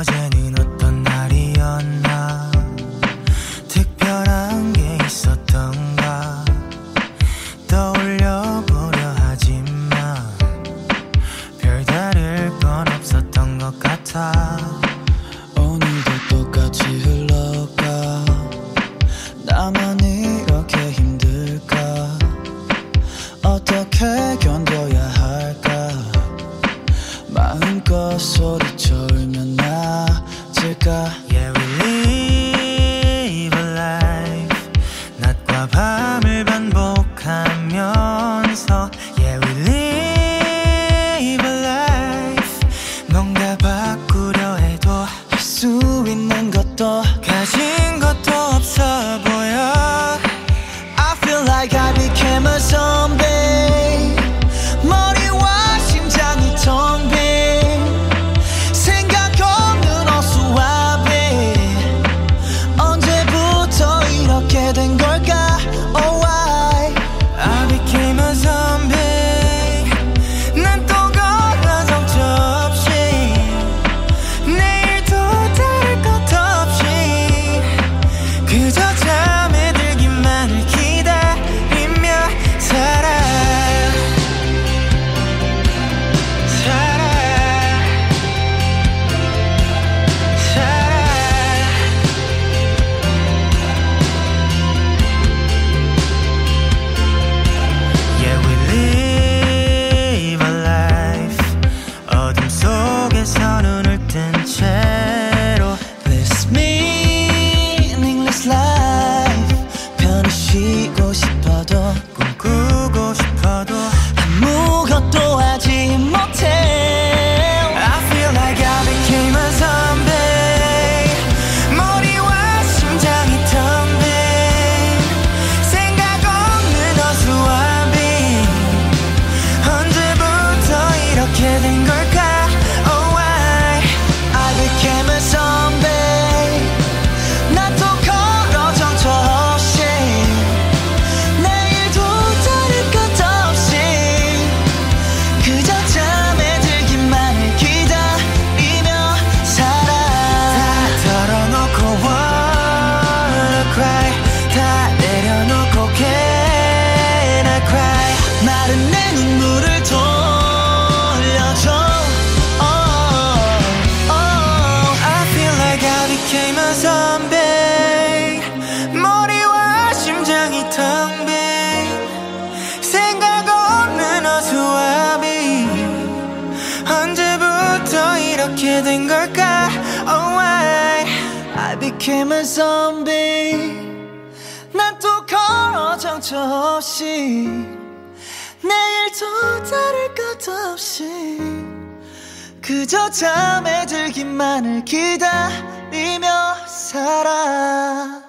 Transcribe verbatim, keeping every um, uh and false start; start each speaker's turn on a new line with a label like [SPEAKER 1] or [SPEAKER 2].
[SPEAKER 1] 어제는 어떤 날이었나 특별한 게 있었던가 떠올려보려 하지만 별다를 건 없었던 것 같아.
[SPEAKER 2] 오늘도 똑같이 흘러가 나만 이렇게 힘들까 어떻게 견뎌야 할까 마음껏 소리쳐 울면 나질까.
[SPEAKER 1] Yeah, we live a life 낮과 밤을 반복하면서 Yeah, we live a life 뭔가 바꾸려 해도
[SPEAKER 2] 할 수 있는 것도
[SPEAKER 1] 가진 것도 없어 보여.
[SPEAKER 2] I feel like I became a zombie 머리와 심장이 텅 빈 생각 없는 어수와비 언제부터 이렇게 된 걸까. Oh why
[SPEAKER 1] I became a zombie 난 또 걸어 정처 없이 내일도 다를 것 없이 그저 잠에 들기만을 기다리며 살아 살아 살아. Yeah, we live a life 어둠 속에서 눈을 뜬 채로
[SPEAKER 2] This meaningless life 편히 쉬고 싶어도
[SPEAKER 1] 꿈꾸고 싶어도
[SPEAKER 2] 아무것도 하지 못해.
[SPEAKER 1] I feel like I became a zombie 머리와 심장이 텅 빈 생각 없는 어수와 빈 언제부터 이렇게 된 걸까. Oh why
[SPEAKER 2] I became a zombie 난 또 걸어 정처 없이 내일도 다를 것 없이 그저 잠에 들기만을 기다리며 살아.
[SPEAKER 1] 다 털어놓고 wanna cry 다 내려놓고 can I cry
[SPEAKER 2] 마른 내 눈물을 돌려줘. Oh, oh.
[SPEAKER 1] I feel like I became a zombie 머리와 심장이 텅 빈 생각 없는 어수와 빈 언제부터 이렇게 된 걸까. Oh why
[SPEAKER 2] I became a zombie 난 또 걸어 정처 없이 내일도 다를 것 없이 그저 잠에 들기만을 기다리며 살아.